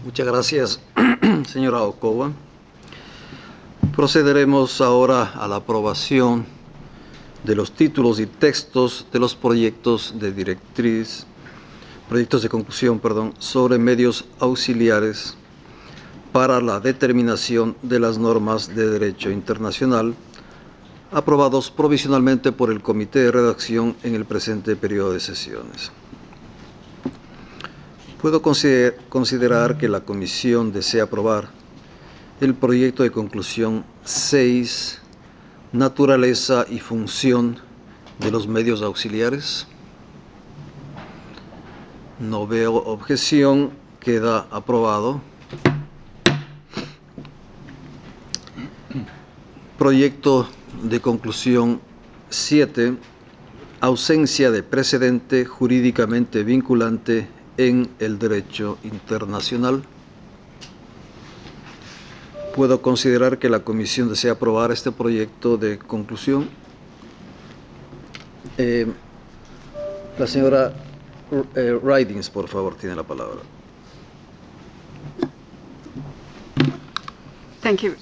Muchas gracias, señora Ochoa. Procederemos ahora a la aprobación de los títulos y textos de los proyectos de directriz, proyectos de conclusión, sobre medios auxiliares para la determinación de las normas de derecho internacional, aprobados provisionalmente por el Comité de Redacción en el presente periodo de sesiones. Puedo considerar que la Comisión desea aprobar el proyecto de conclusión 6, naturaleza y función de los medios auxiliares. No veo objeción, queda aprobado. Proyecto de conclusión 7, ausencia de precedente jurídicamente vinculante en el derecho internacional. Puedo considerar que la Comisión desea aprobar este proyecto de conclusión. La señora Ridings, por favor, tiene la palabra. Thank you.